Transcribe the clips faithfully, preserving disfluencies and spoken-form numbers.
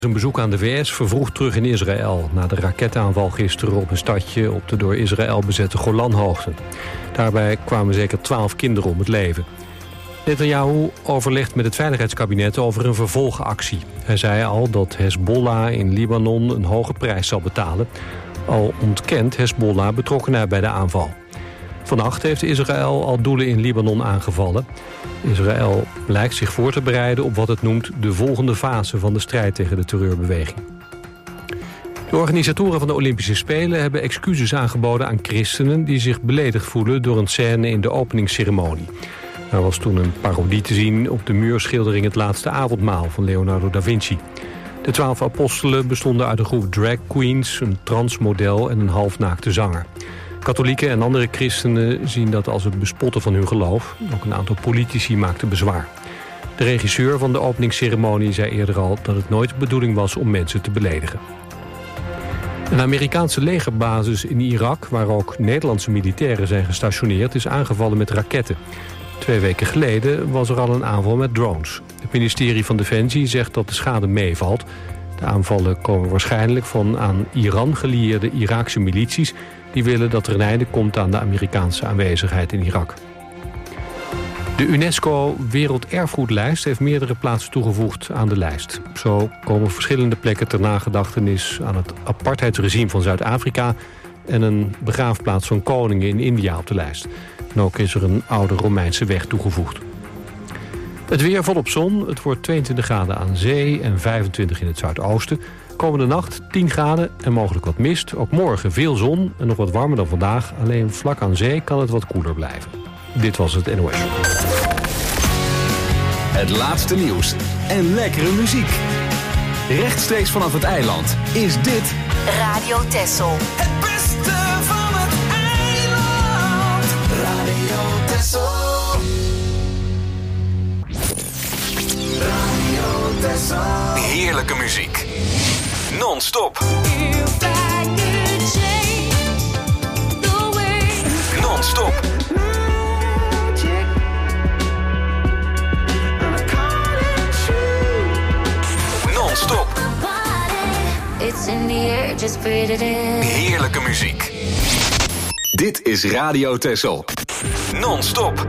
Een bezoek aan de V S vervroegd terug in Israël na de raketaanval gisteren op een stadje op de door Israël bezette Golanhoogten. Daarbij kwamen zeker twaalf kinderen om het leven. Netanyahu overlegt met het Veiligheidskabinet over een vervolgactie. Hij zei al dat Hezbollah in Libanon een hoge prijs zal betalen. Al ontkent Hezbollah betrokkenheid bij de aanval. Vannacht heeft Israël al doelen in Libanon aangevallen. Israël lijkt zich voor te bereiden op wat het noemt de volgende fase van de strijd tegen de terreurbeweging. De organisatoren van de Olympische Spelen hebben excuses aangeboden aan christenen die zich beledigd voelen door een scène in de openingsceremonie. Er was toen een parodie te zien op de muurschildering Het Laatste Avondmaal van Leonardo da Vinci. De twaalf apostelen bestonden uit een groep drag queens, een transmodel en een halfnaakte zanger. Katholieken en andere christenen zien dat als het bespotten van hun geloof. Ook een aantal politici maakten bezwaar. De regisseur van de openingsceremonie zei eerder al dat het nooit de bedoeling was om mensen te beledigen. Een Amerikaanse legerbasis in Irak, waar ook Nederlandse militairen zijn gestationeerd, is aangevallen met raketten. Twee weken geleden was er al een aanval met drones. Het ministerie van Defensie zegt dat de schade meevalt. De aanvallen komen waarschijnlijk van aan Iran gelieerde Iraakse milities die willen dat er een einde komt aan de Amerikaanse aanwezigheid in Irak. De UNESCO Werelderfgoedlijst heeft meerdere plaatsen toegevoegd aan de lijst. Zo komen verschillende plekken ter nagedachtenis aan het apartheidsregime van Zuid-Afrika en een begraafplaats van koningen in India op de lijst. En ook is er een oude Romeinse weg toegevoegd. Het weer volop zon. Het wordt tweeëntwintig graden aan zee en vijfentwintig in het zuidoosten. Komende nacht tien graden en mogelijk wat mist. Ook morgen veel zon en nog wat warmer dan vandaag. Alleen vlak aan zee kan het wat koeler blijven. Dit was het N O S. Het laatste nieuws en lekkere muziek. Rechtstreeks vanaf het eiland is dit Radio Texel. Het beste van het eiland. Radio Texel. Radio Texel. heerlijke muziek. Non-stop. Non-stop. Non-stop. It's in the air, just breathe it in. Heerlijke muziek. Dit is Radio Texel. Non-stop.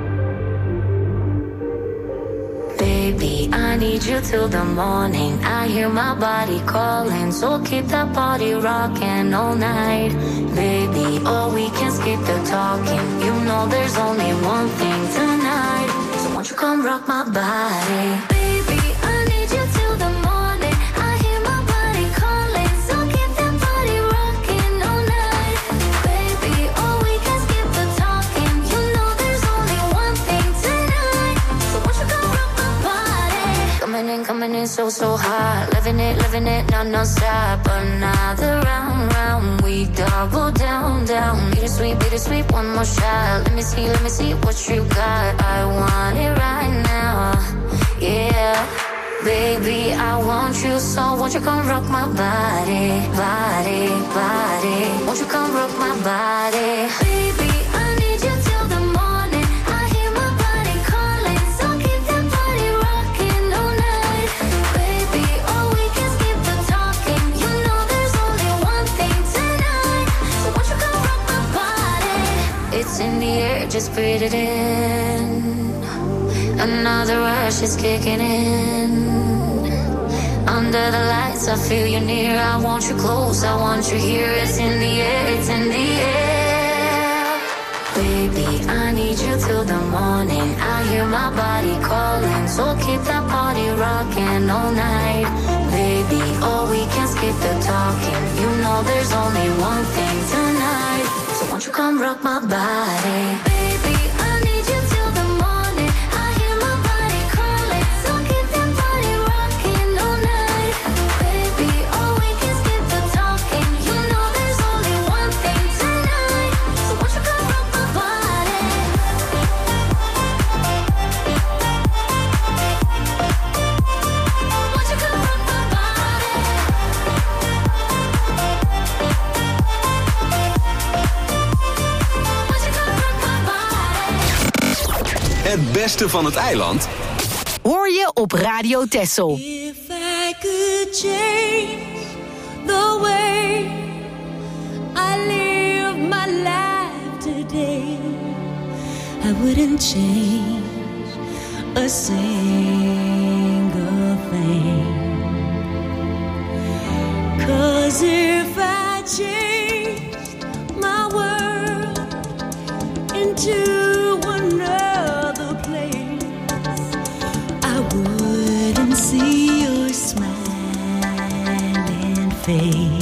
Baby, I need you till the morning. I hear my body calling, so keep that body rocking all night. Baby, oh, we can skip the talking. You know there's only one thing tonight. So won't you come rock my body? Baby, I need you till the morning. I hear my body calling, so keep that body rocking all night. Baby, oh, we can skip the talking. You know there's only one thing tonight. So won't you come rock my body? Coming in, coming in so, so hot. Living it, living it, non, non-stop. Another round, round. We double down, down. Beat it sweet, beat it sweet, one more shot. Let me see, let me see what you got. I want it right now. Yeah. Baby, I want you so. Won't you come rock my body, body, body? Won't you come rock my body? Baby, I need you till the morning. I hear my body calling, so keep that body rocking all night. Baby, oh, we can skip the talking. You know there's only one thing tonight. So won't you come rock my body? It's in the air, just breathe it in. Another rush is kicking in. Under the lights, I feel you near. I want you close, I want you here. It's in the air, it's in the air. Baby, I need you till the morning. I hear my body calling, so keep that body rocking all night. Baby, oh, we can skip the talking. You know there's only one thing tonight. So won't you come rock my body? Baby, I need you till the morning. I hear my body calling, so keep that body rocking all night. Baby, oh, we can skip the talking. You know there's only one thing tonight. So won't you come rock my body? Won't you come rock my body? Won't you come rock my body? Het beste van het eiland Hoor je op Radio Texel. If I could change I wouldn't change a single thing. 'Cause if I changed my world into another place, I wouldn't see your smiling face.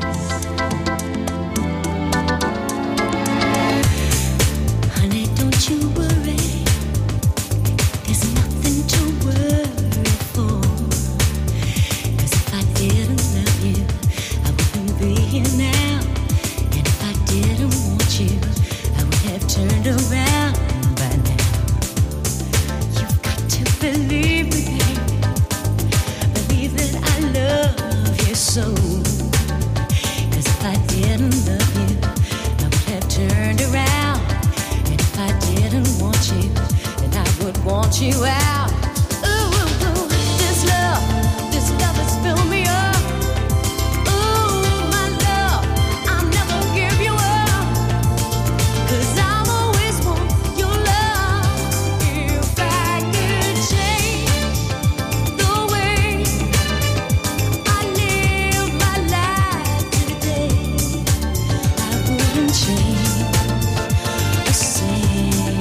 You out. Ooh, ooh, ooh, this love, this love has filled me up. Ooh, my love, I'll never give you up. 'Cause I'll always want your love. If I could change the way I live my life today, I wouldn't change a single.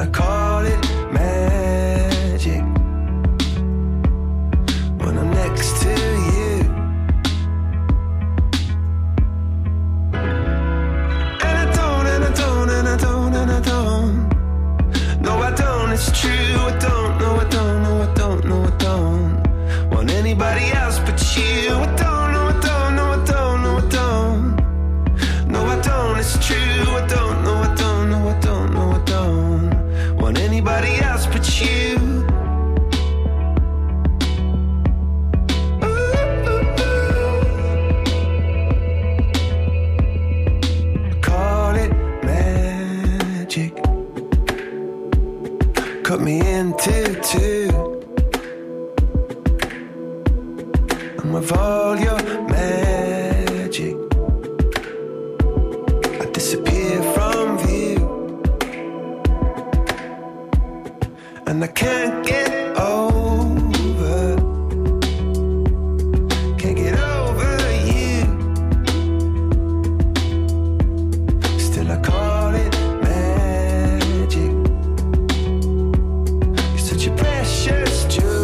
I call it magic when I'm next to you. And I don't, and I don't, and I don't, and I don't. No, I don't, it's true, I don't, no, I don't, no, I don't, no, I don't want anybody else but you. I don't, no, I don't, no, I don't, no, I don't. No, I don't, it's true, I don't, no, I don't, no, I don't, no, I don't want anybody else but you. Ooh, ooh, ooh. Call it magic. Cut me into two. And with all your magic, I disappear from view. And I can't get over, can't get over you. Still I call it magic. You're such a precious jewel.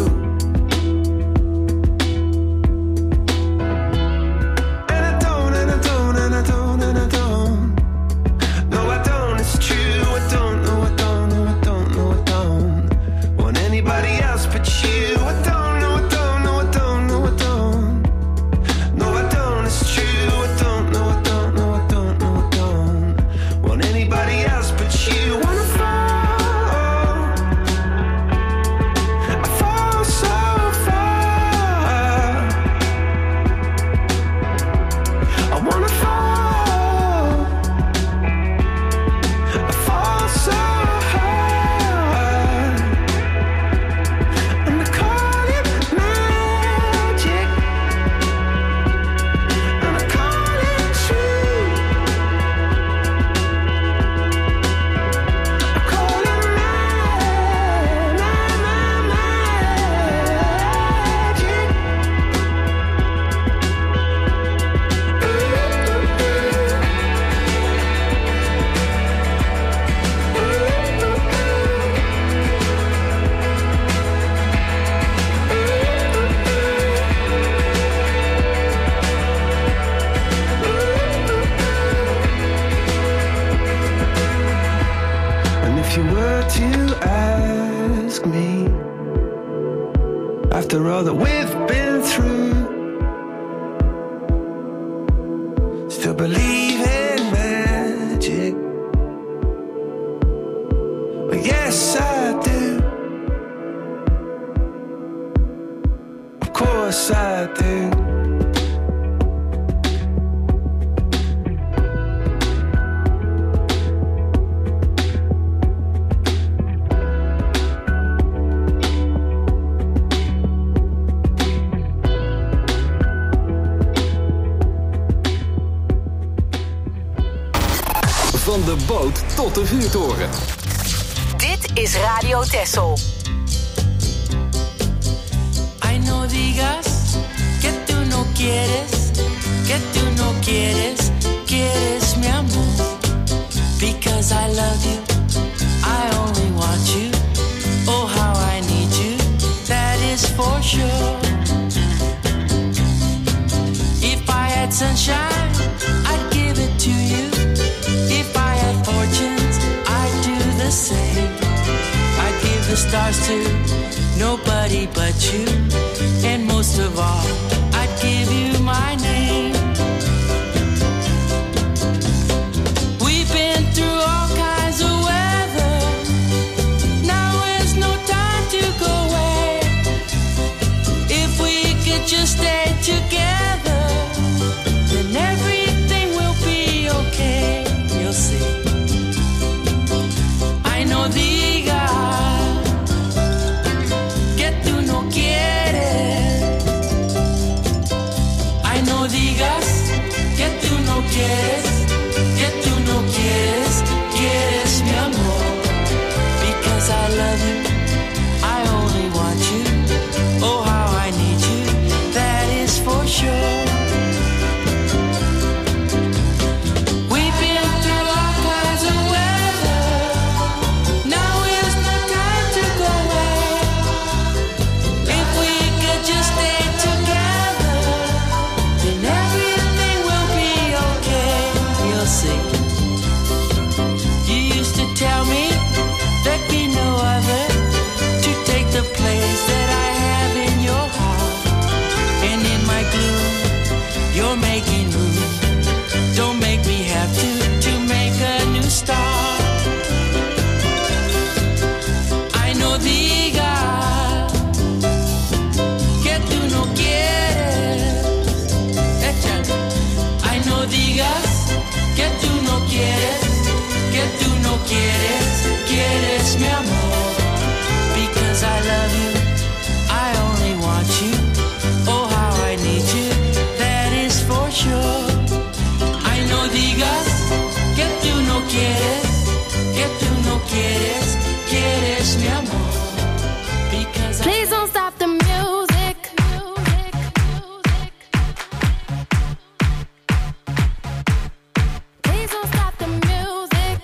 And I don't, and I don't, and I don't, and I don't. No, I don't, it's true, I don't, no, I don't, no, I don't, no, I don't want anybody else but you. I don't, no, I don't, no, I don't, no, I don't. No, I don't, it's true, I don't, no, I don't, no, I don't, no, I don't want anybody else but you. Wanna fall, I fall so far. I wanna fall, I fall so hard. And I call it magic, and I call it true. I call it ma- ma- ma- magic. And if you were to ask me, after all that we've been through, still believe in magic? Well, yes, I do. Of course I do. Van de boot tot de vuurtoren. Dit is Radio Texel. Ay, no digas que tú no quieres, que tú no quieres, quieres mi amor. Because I love you, I only want you. Oh, how I need you, that is for sure. If I had sunshine, I'd give it to you. If I had fortunes, I'd do the same. I'd give the stars to nobody but you. And most of all, I'd give you my name. We've been through all kinds of weather. Now is no time to go away. If we could just stay together, then everything will be okay. You'll see. Ay, no digas que tú no quieres. Ay, no digas que tú no quieres, que tú no quieres, quieres mi amor. Because I love you, I only want you. Oh, how I need you, that is for sure. We've been through all kinds of weather. Now quieres, quieres mi amor. Because Please don't stop the music. Please don't stop the music.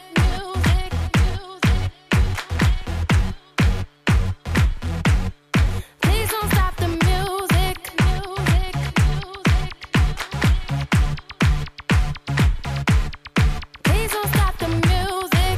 Please don't stop the music. Please don't stop the music.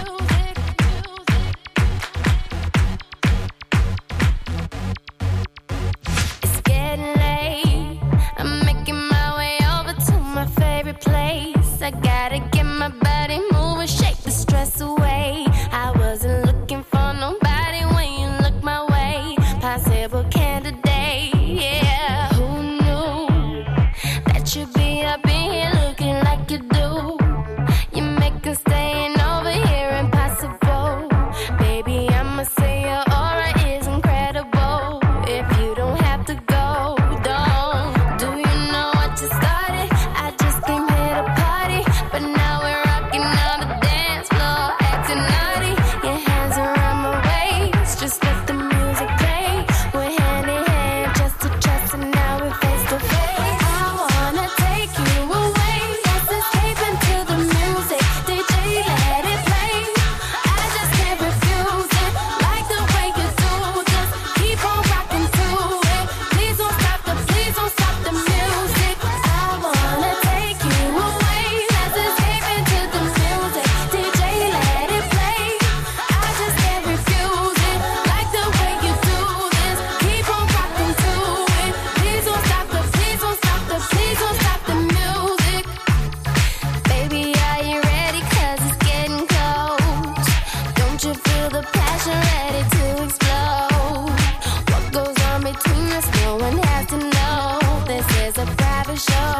It's getting late. I'm making my way over to my favorite place. I gotta get my body moving, shake the stress away. I wasn't looking for nobody when you look my way. Possible candidate, yeah. Who knew that you'd be up in here looking like you do? You make us staying over here impossible. Baby, I'ma say your aura is incredible. If you don't have to go, don't. Do you know what you started? I just came here to party, but now we're rocking on the dance floor, acting naughty. Your hands around my waist, just let the music play. We're hand in hand, just to trust, and now we're face to face. I wanna take you away, let's escape into the music. D J, let it play. I just can't refuse it, like the way you do. Just keep on rocking to it. Please don't stop the, please don't stop the music. I wanna take you away, let's escape into the music. D J, let it play. I just can't refuse it, like the way you do this. Keep on rocking to it. Please don't stop the, please don't stop the, please don't stop the music. Baby, are you ready? 'Cause it's getting close. Don't you feel the passion ready to explode? What goes on between us, no one has to know. This is a private show.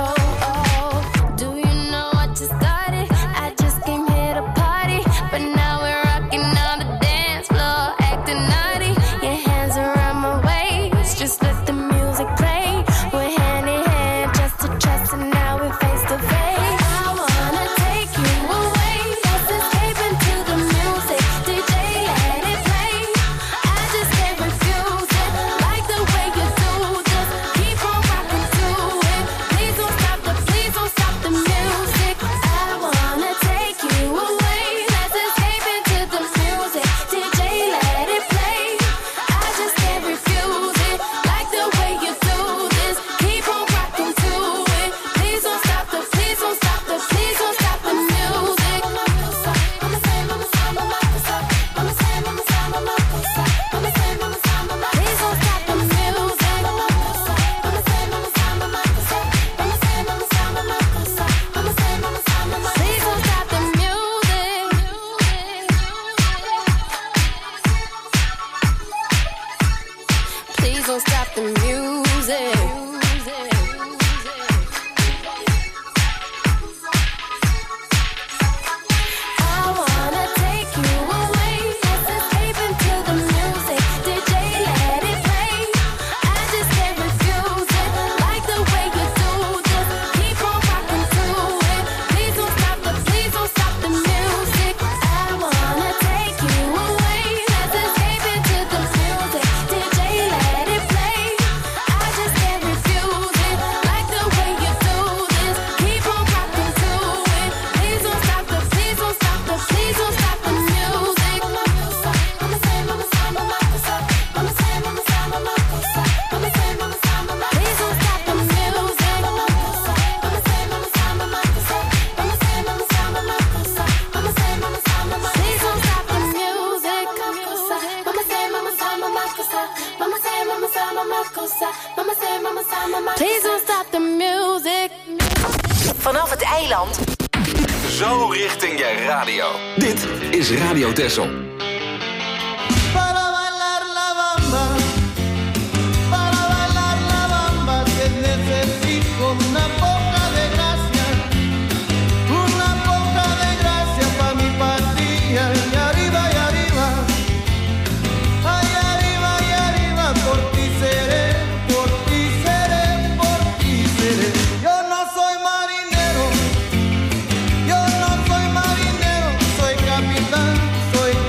Do you know what you started? I just came here to party, but now we're rocking on the dance floor, acting naughty. Your hands around my waist, just let the music play. We're hand in hand, just to trust, and now we're face to face. I wanna take you away, let's escape into the music. D J, let it play. I just can't refuse it, like the way you do. Just keep on rocking to it. Please don't stop the, please don't stop the music. I wanna take you away, let's escape into the music. D J, let it play. I just can't refuse it, like the way you do this. Keep on rocking to it. Please don't stop the, please don't stop the, please don't stop the music. Mama say, mama say, mama say, mama say, mama say, mama say, mama say, mama say, mama say. Please don't stop the music. Mama say, mama say, mama say, mama say, mama say, mama say, mama say, mama say, mama say. Please don't stop the music. Please don't stop the music. I wanna take you away, let's escape into the music. D J, let it play. I just can't refuse it, like the way you do. Just keep on rocking to it. Please don't stop the, please don't stop the music. I wanna take you away, let's escape into the music. D J, let it play. I just can't refuse it, like the way you do this. Keep on rocking to it. Please don't stop the, please don't stop the, please don't stop the music. Mama say, mama say, mama say, mama say, mama say, mama say, mama say, mama say, mama say. Please don't stop the music. Mama say, mama say, mama say, mama say, mama say, mama say, mama say, mama say, mama say. Please don't stop the music. Mama say, mama say, mama say, mama say, mama say, mama say, mama say, mama say, mama say. Please don't stop the music. Vanaf het eiland Zo richting je radio. Dit is Radio Texel. Para bailar la bamba, para bailar la bamba, que necesito una poca de gracia, una poca de gracia pa' mi patria. Y arriba, y arriba, ay arriba, y arriba, por ti seré, por ti seré, por ti seré. Yo no soy marinero, yo no soy marinero, soy capitán, soy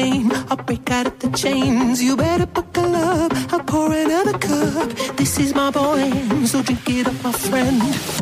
game. I'll break out of the chains. You better buckle up. I'll pour another cup. This is my boy, so drink it up, my friend.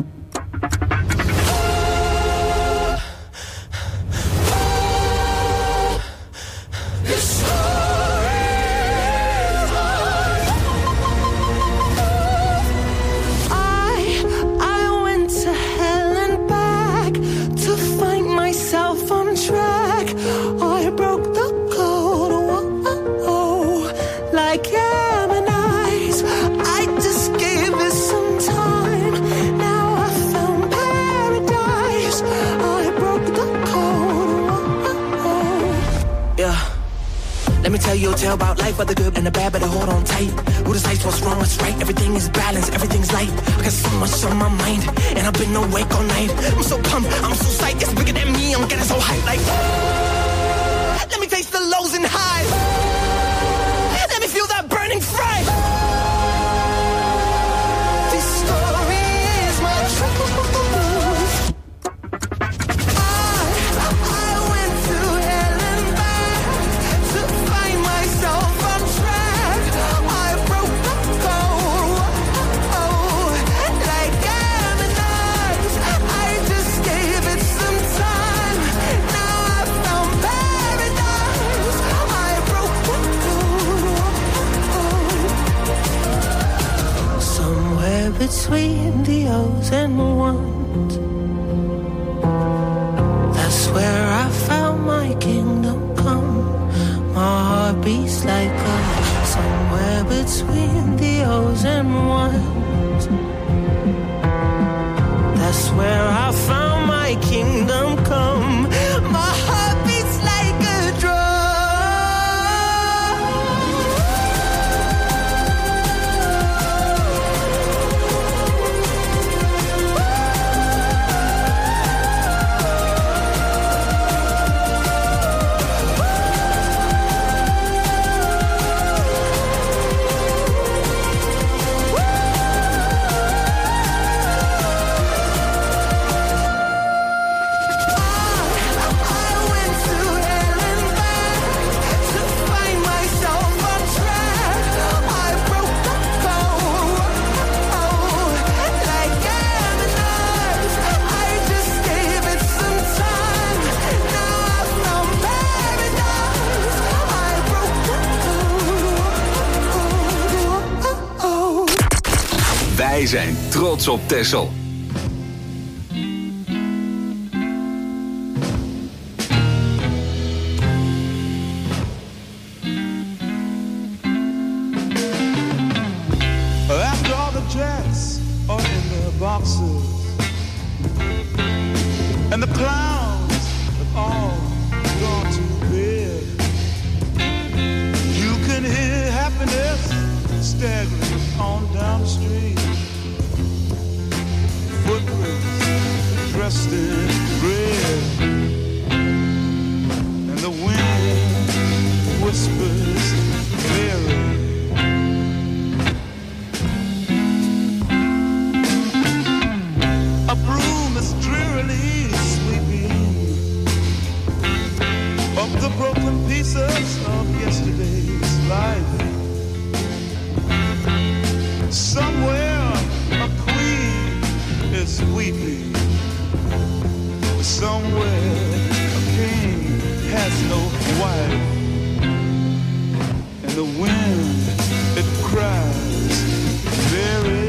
You'll tell about life, but the good and the bad, better hold on tight. Who decides what's wrong, what's right? Everything is balanced, everything's light. I got so much on my mind, and I've been awake all night. I'm so pumped, I'm so psyched, it's bigger than me. I'm getting so hyped, like let me taste the lows and highs. Let me feel that burning fire. This story is my truth. Between the O's and ones, that's where I found my kingdom come. My heart beats like a somewhere between the O's and ones. That's where I found my kingdom come. My heart beats like a drum. Wij zijn trots op Texel. After all the jets are in their boxes and the clowns have all gone to bed, you can hear happiness staggering on down the street. Footprints dressed in red, and the wind whispers clearly. A broom is drearily sweeping up the broken pieces of yesterday's life. Somewhere a queen is weeping. Somewhere a king has no wife. And the wind, it cries very.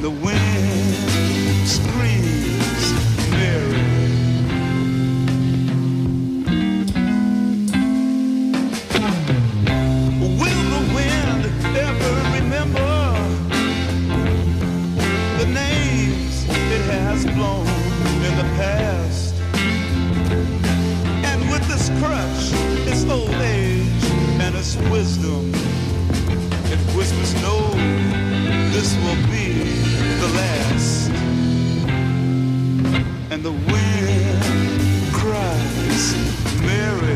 and the wind screams Mary. Will the wind ever remember the names it has blown in the past? And with this crutch, its old age and its wisdom, it whispers, no, this will be the last. And the wind cries, Mary.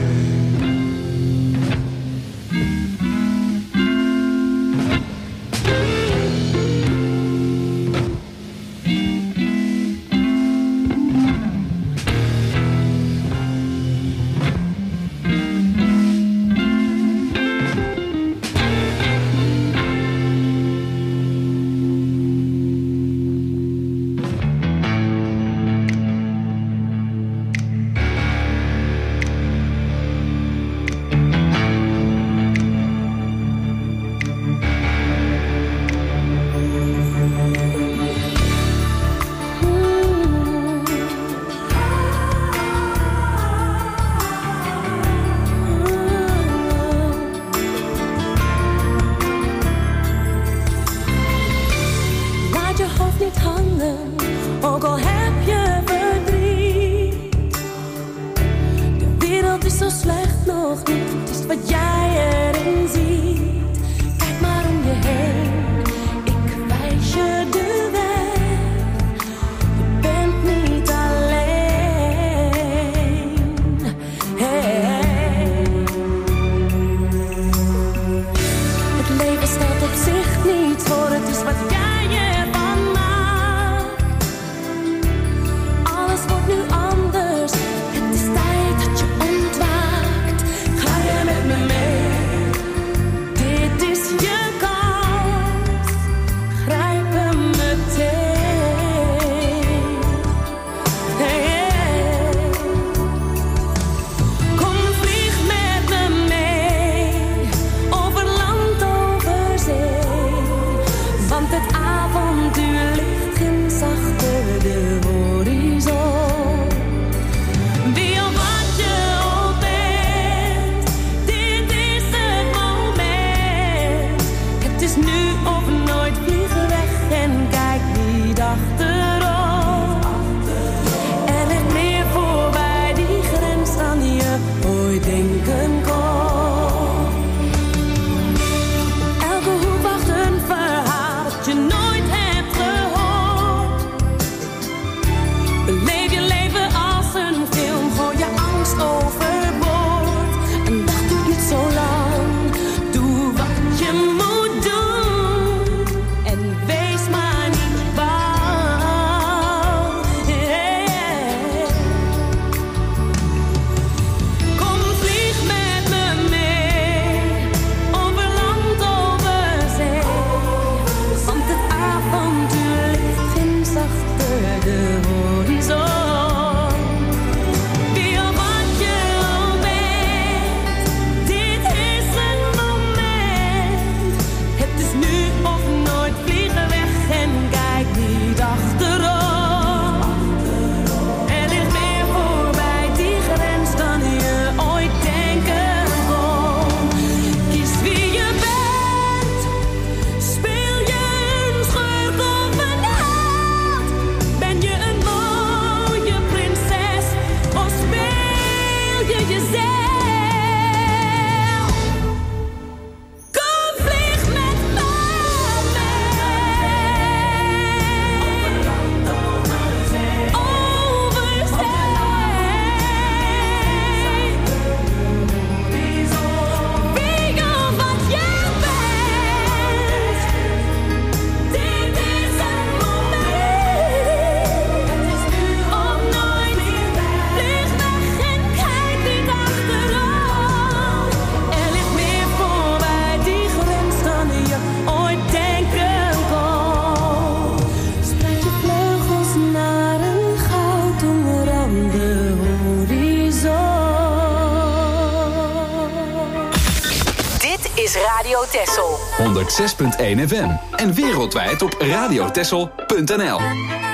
Radio Texel. honderd zes punt één F M. En wereldwijd op radiotessel punt n l.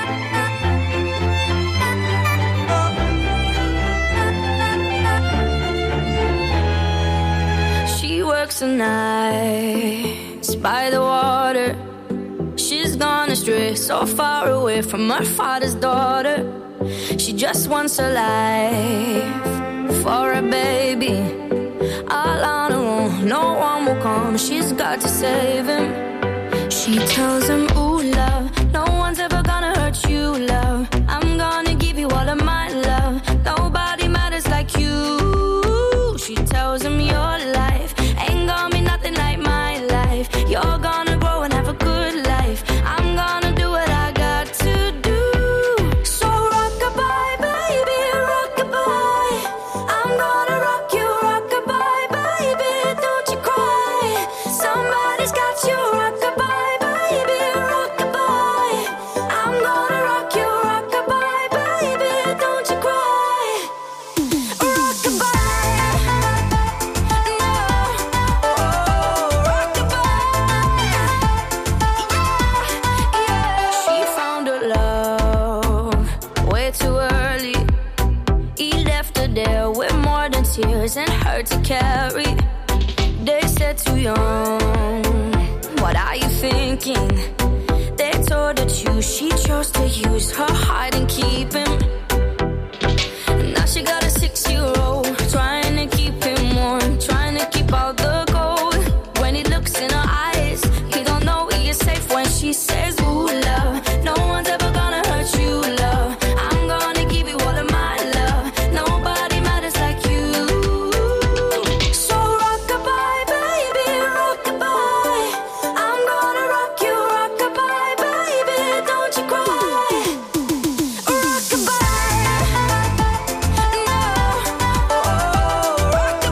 She works the nights by the water. She's gone astray, so far away from her father's daughter. She just wants a life for a baby. All on her own, no one will come. She's got to save him. She tells him, ooh, love, no one's ever gonna hurt you, love. I'm gonna give you all of my love. Nobody matters like you. She tells him your life ain't gonna be nothing like my life. You're gonna grow and have a good life. I'm gonna do what I got to do. So rock-a-bye, baby, rock-a-bye. I'm gonna rock you, rock-a-bye, baby, don't you cry. Somebody's got you, rock-a-bye, baby, rock-a-bye. I'm gonna rock you, rock-a-bye, baby, don't you cry. Rock-a-bye, no, oh, rock-a-bye, yeah, yeah. She found her love way too early. He left her there with more than tears and hurt to carry. They said too young, what are you thinking? They told her to, she chose to use her heart and keep him. Now she got a six-year-old, trying to keep him warm, trying to keep out the cold. When he looks in her eyes, he don't know he is safe when she says, ooh, love, no one's ever gonna hurt you, love. I'm gonna give you all of my love. Nobody matters like you. So rock-a-bye, baby, rock-a-bye. I'm gonna rock you, rock-a-bye, baby, don't you cry. Rock-a-bye, no, oh,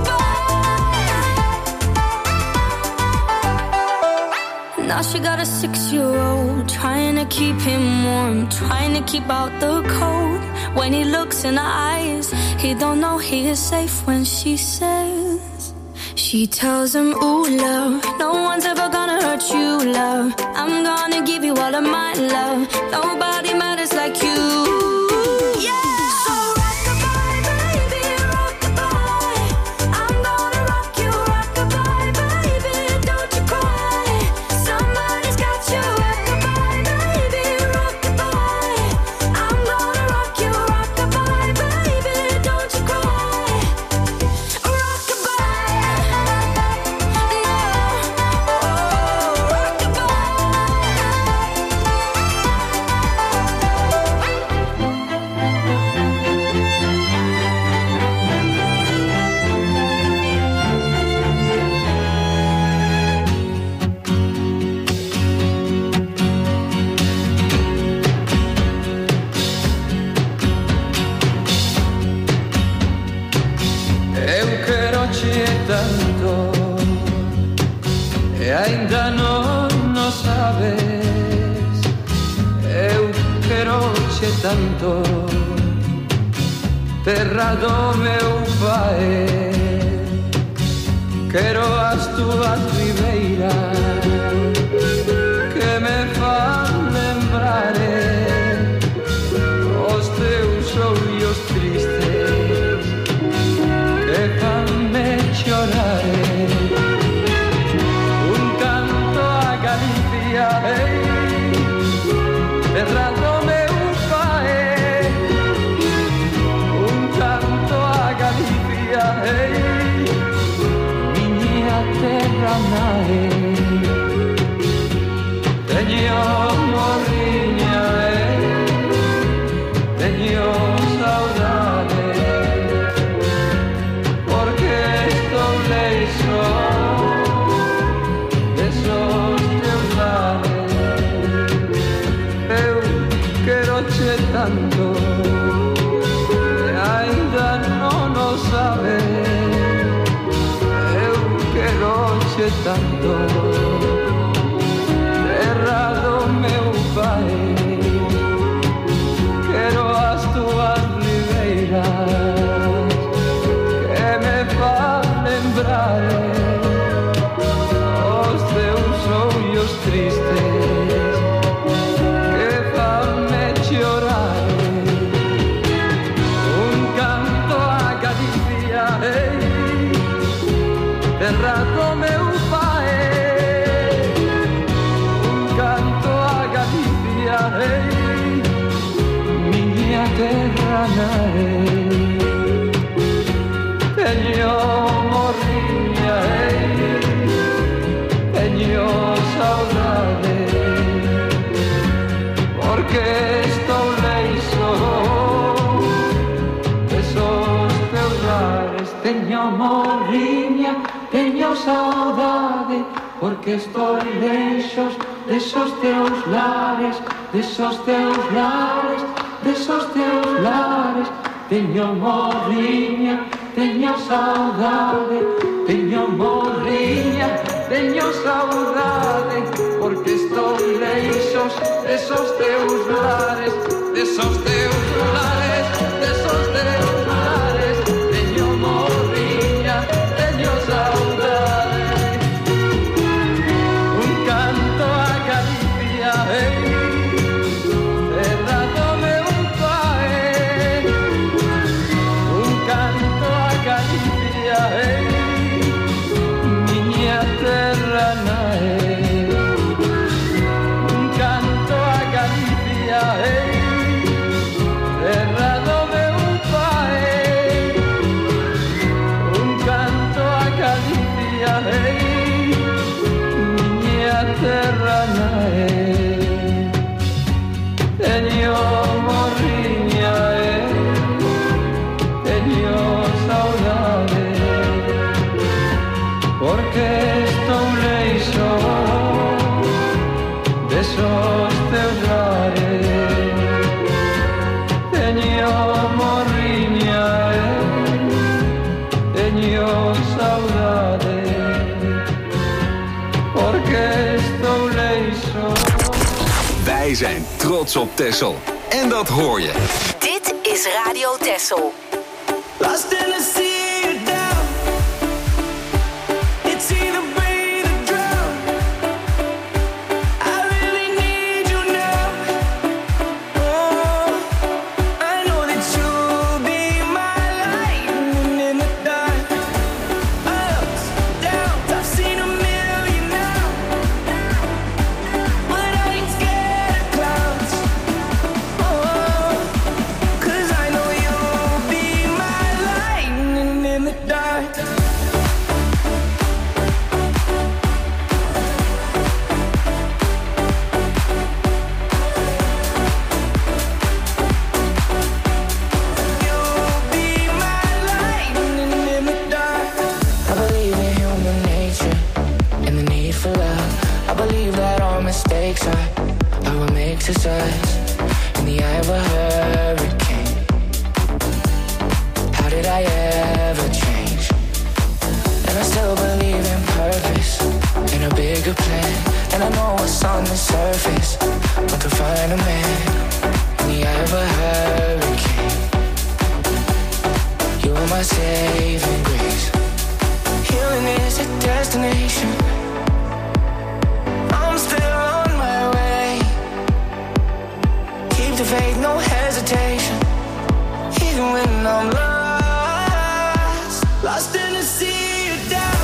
rock-a-bye. Now she got a six-year-old, trying to keep him warm, trying to keep out the cold. When he looks in her eyes, he don't know he is safe when she says. She tells him, ooh, love, no one's ever gonna hurt you, love. I'm gonna give you all of my love. Nobody matters like you. Yeah. So rock-a-bye, baby, rock-a-bye. I'm gonna rock you, rock-a-bye, baby, don't you cry. Somebody's got you, rock-a-bye, baby, rock-a-bye. I'm gonna rock you, rock-a-bye, baby, don't you cry. Rock-a-bye, no, oh, Eu quero che tanto e ainda non o sabes. Eu quero che tanto, terra do meu pai. Quero as tuas ribeiras que me fan lembrar os teus ollos tristes que fanme chorar. Un canto a Galicia, hey, terra do meu pai. Un canto a Galicia, hey, miña terra nai. Teño morriña, hey, teño saudade. Porque estou leixo desos teus lares. Eu quero che tanto e ainda non o sabes. Eu quero che tanto, terra do meu pai. Quero as tuas ribeiras que me fan lembrar os teus hey, niña terrana, hey, teño morriña, hey, teño saudade, porque estou leixo desos teus lares. Teño morriña, teño saudade, porque estou leixos desos teus lares, desos teus lares, desos teus lares. Teño morriña, teño saudade, teño morriña, teño saudade, porque estou leixos desos teus lares, desos teus lares, desos teus lares. Teño morriña, teño saudade. Un canto a Galicia, hey, terra do meu pai. Un canto a Galicia, hey, miña terra nae. Un canto a Galicia, hey, terra do meu pai. Un canto a Galicia, hey, miña terra nae. Teño morriña, hey, teño saudade, porque estou leixo desos teus lares. Teño morriña, eh, teño saudade, porque estou leixo. Wij zijn trots op Texel. En dat hoor je. Dit is Radio Texel. Lost in the sea or down. It's either breathe or drown. I really need you now. Oh, I know that you'll be my lightning in the dark. Ups, downs, I've seen a million now. But I ain't scared of clouds. Oh, 'cause I know you'll be my lightning in the dark. You'll be my lightning in the dark. I believe in human nature and the need for love. I believe that all mistakes are, are what makes us us. In the eye of a hurricane, how did I ever change? And I still believe in purpose and a bigger plan. And I know what's on the surface, but to find a man in the eye of a hurricane, you are my saving grace. Healing is a destination. I'm still on my way. Keep the faith, no hesitation. Even when I'm lost, Lost in the sea or down.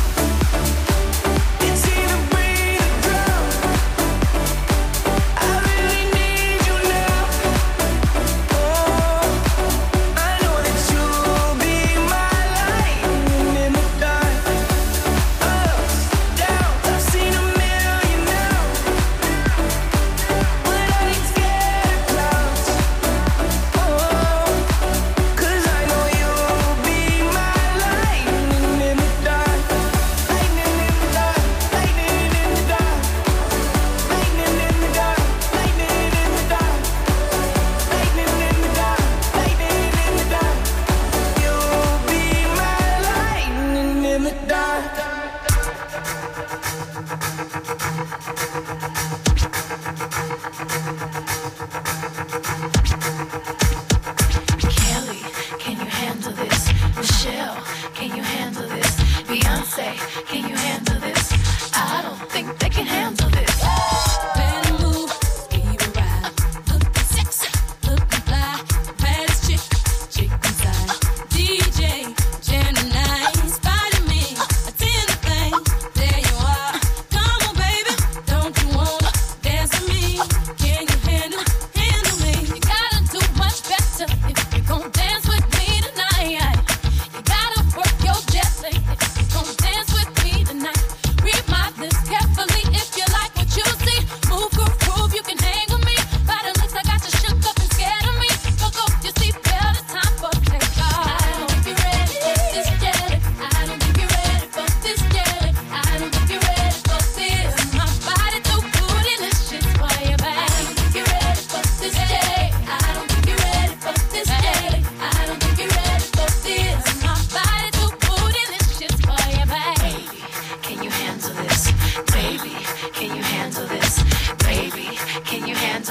It's either breathe or drown. I really need you now. Oh, I know that you'll be my lightning in the dark. Ups, downs, I've seen a million now. But I ain't scared of clouds. Oh, 'cause I know you'll be my lightning.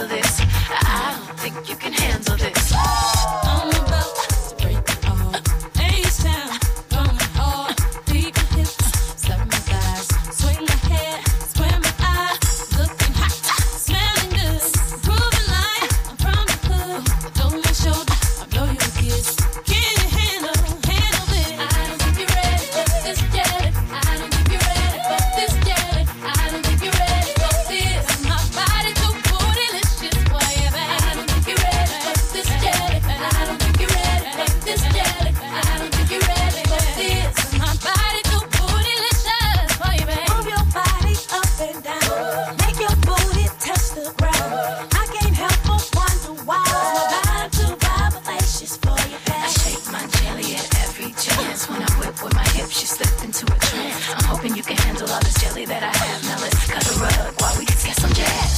handle this. I don't think you can handle this. I'm about to break it all. H-Town, going hard. Beat my hips, slap my thighs, swing my hair, square my eyes. Looking hot, smelling good, proving like I'm from the hood. Over my shoulder, I blow you a kiss. Can you handle, handle this? I don't think you're ready for this jelly. I don't think you're ready for this jelly. I don't think you're ready for this. My body too bootylicious for you, babe. I don't think you're ready for this jelly. I don't think you're ready for this jelly. I don't think you're ready for this. My body too bootylicious for you, babe. Move your body up and down. Make your booty touch the ground. I can't help but wonder why. My vibe too vibracious for you, I babe. shake my jelly at every chance. When I whip with my hips, you slip into a trance. I'm hoping you can handle all this jelly that I have. Now let's cut a rug while we get some jazz.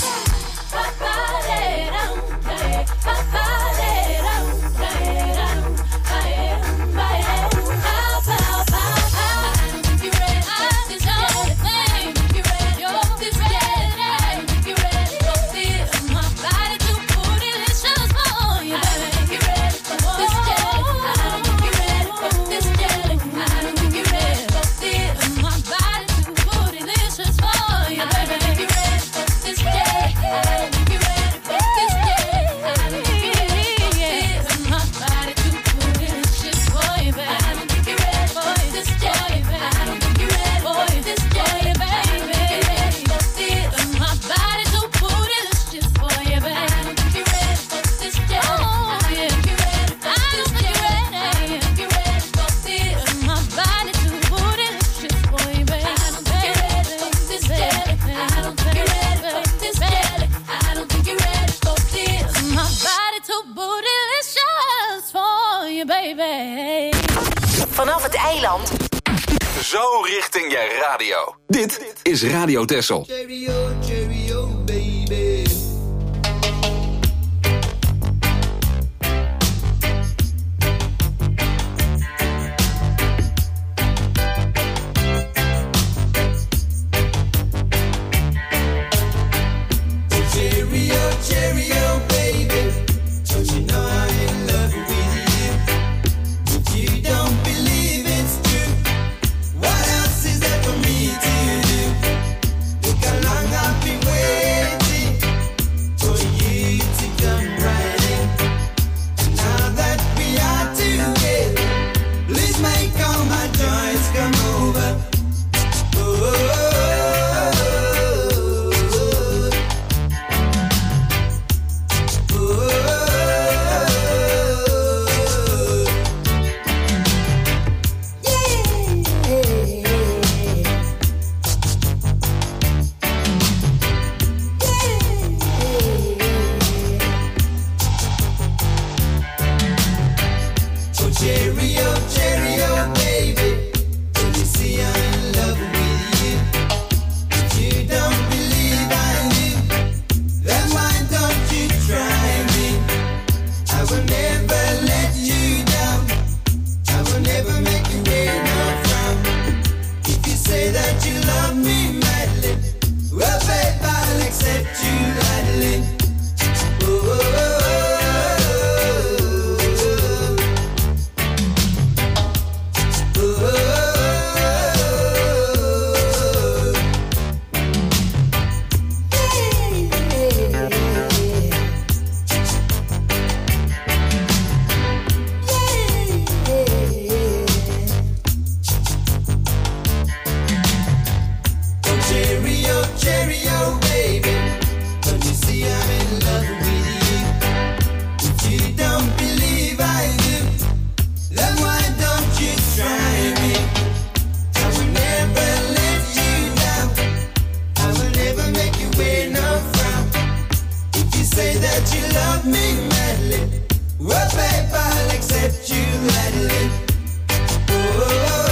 Vanaf het eiland. Zo richting je radio. Dit is Radio Texel. Cheerio, cheerio, baby. Cheerio, cheerio, baby. Don't you know I'm in love with you? If you don't believe it's true, what else is there for me to do? Look how long I've been waiting for you to come right in. And now that we are together, please make all my joys come over. Oh, oh, oh, oh, cheerio, cheerio, baby. Don't you see I'm in love with you? If you don't believe I do, then why don't you try me? I will never let you down. I will never make you rain or frown. If you say that you love me madly, well, babe, I'll accept you gladly. Oh, oh, oh, oh. Cheerio, cheerio, baby. Don't you see I'm in love with you? If you don't believe I do, then why don't you try me? I will never let you down. I will never make you wear no frown. If you say that you love me madly, well, babe, I'll accept you gladly. Oh, oh, oh, oh.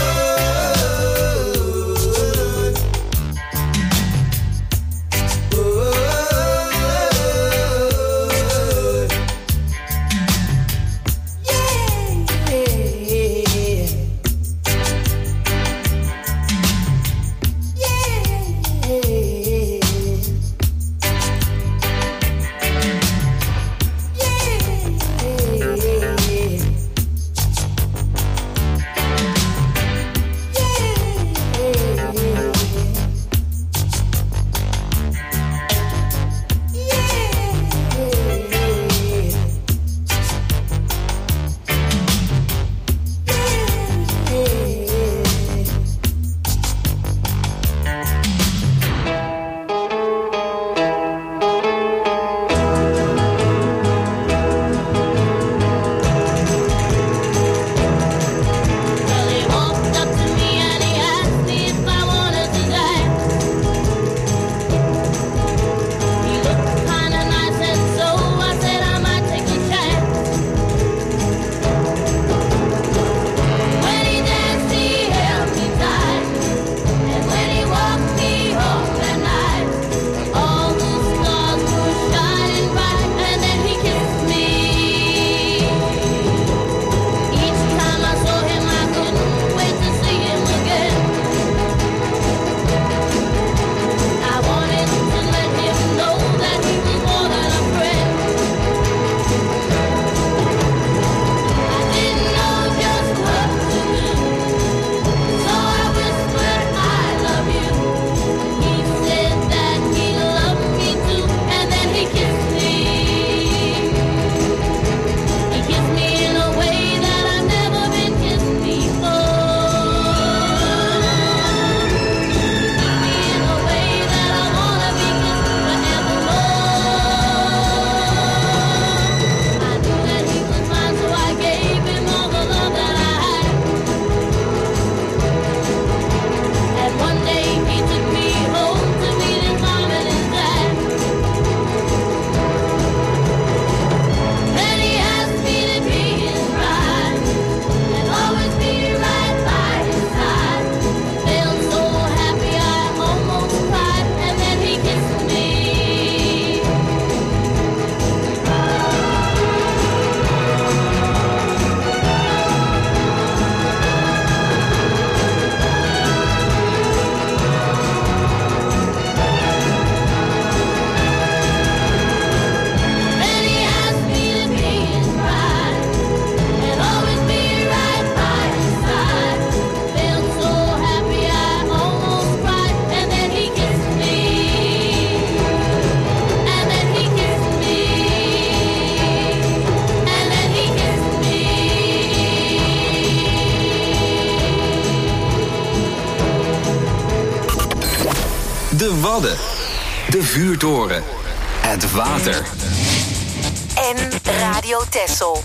Wadden. De vuurtoren. Het water. En Radio Texel.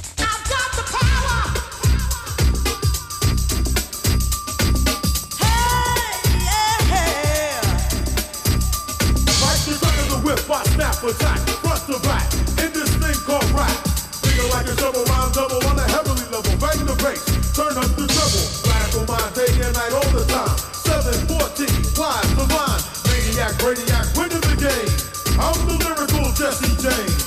Whip, I snap, attack, front to back, in this thing called rap. Feel like a double rhyme double on a heavenly level. Bang the bass, turn up the treble. Blast on my day and night all the time. seven fourteen, wise, divine. Maniac, Bradiac, winning the game. I'm the lyrical Jesse James.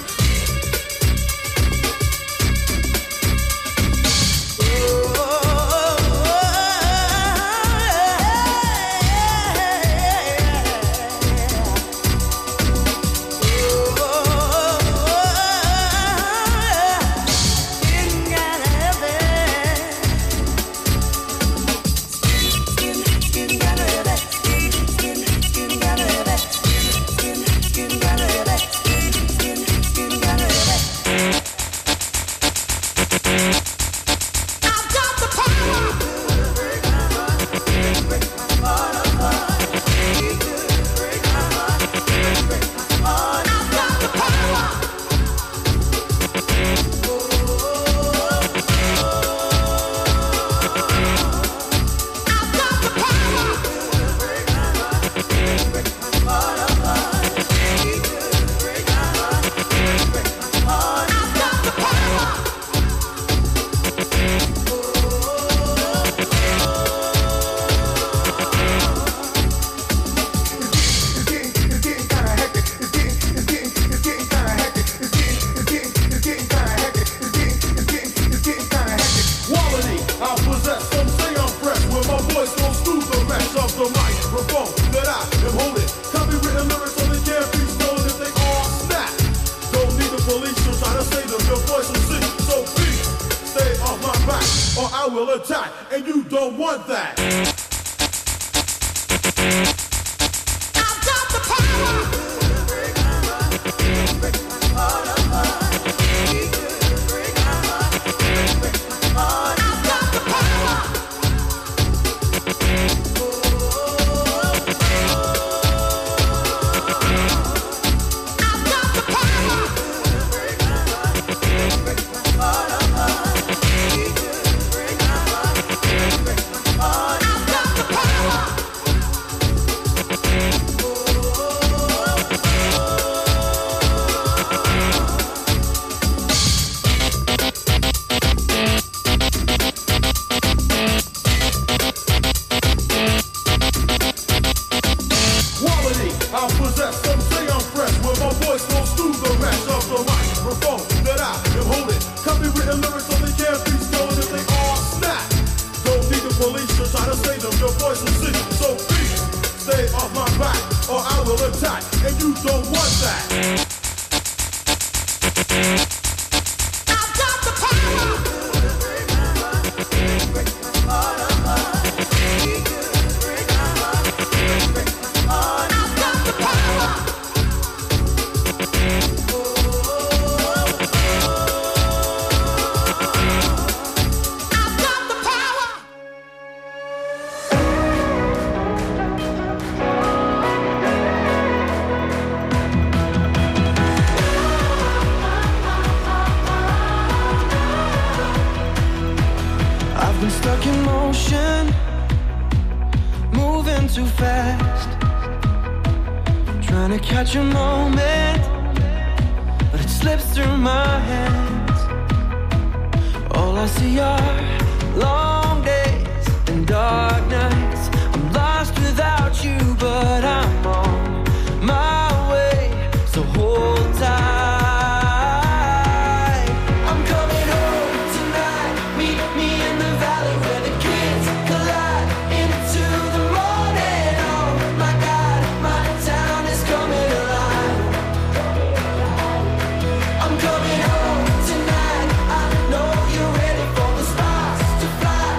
Coming home tonight. I know you're ready for the stars to fly.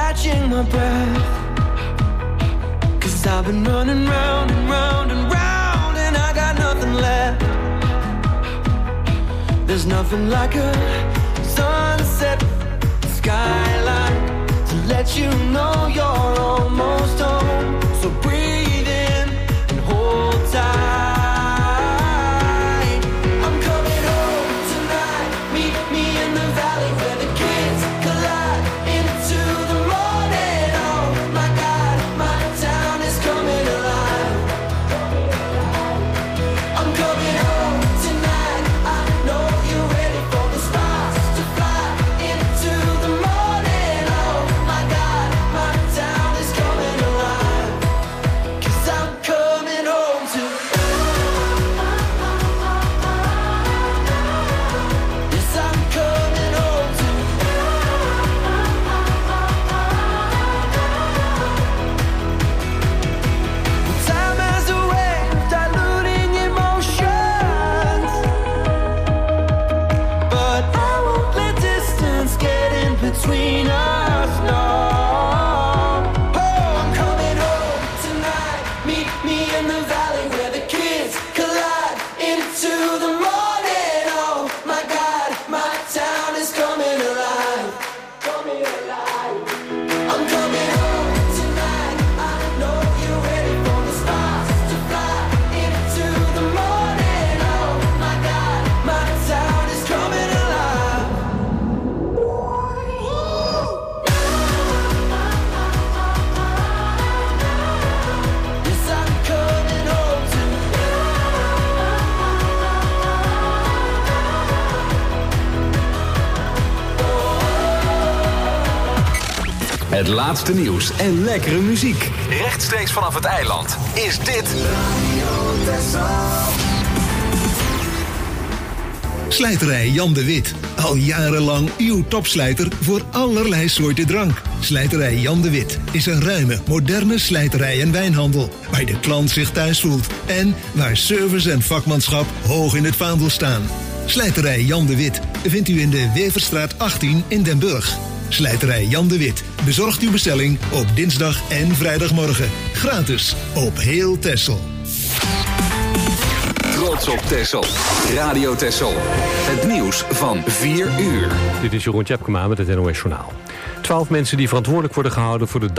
catching my breath. Cause I've been running round and round and round, and I got nothing left. There's nothing like a sunset skyline to let you know you're almost home. So breathe in and hold tight. I'm coming home tonight. Meet me in the valley where the kids collide into the morning. Oh my God, my town is coming alive. I'm coming home tonight. I know you're ready for the stars to fly into the morning. Oh my God, my town is coming alive. Cause I'm coming home to. Yes, I'm coming home to. Time has a way of diluting emotions, but I won't let distance get in between us, no. Oh, I'm coming home tonight. Meet me in the valley where the kids collide into the morning. Oh my God, my town is coming alive. Coming alive. I'm coming home tonight. I know you're ready for the stars to fly into the morning. Oh my God, my town is coming alive. Yes, I'm coming home to. Het laatste nieuws en lekkere muziek. Rechtstreeks vanaf het eiland is dit Slijterij Jan de Wit. Al jarenlang uw topslijter voor allerlei soorten drank. Slijterij Jan de Wit is een ruime, moderne slijterij en wijnhandel. Waar de klant zich thuis voelt. En waar service en vakmanschap hoog in het vaandel staan. Slijterij Jan de Wit vindt u in de Weverstraat achttien in Den Burg. Slijterij Jan de Wit bezorgt uw bestelling op dinsdag en vrijdagmorgen. Gratis op heel Texel. Trots op Texel. Radio Texel. Het nieuws van vier uur. Dit is Jeroen Tjepkema met het N O S Journaal. Twaalf mensen die verantwoordelijk worden gehouden voor de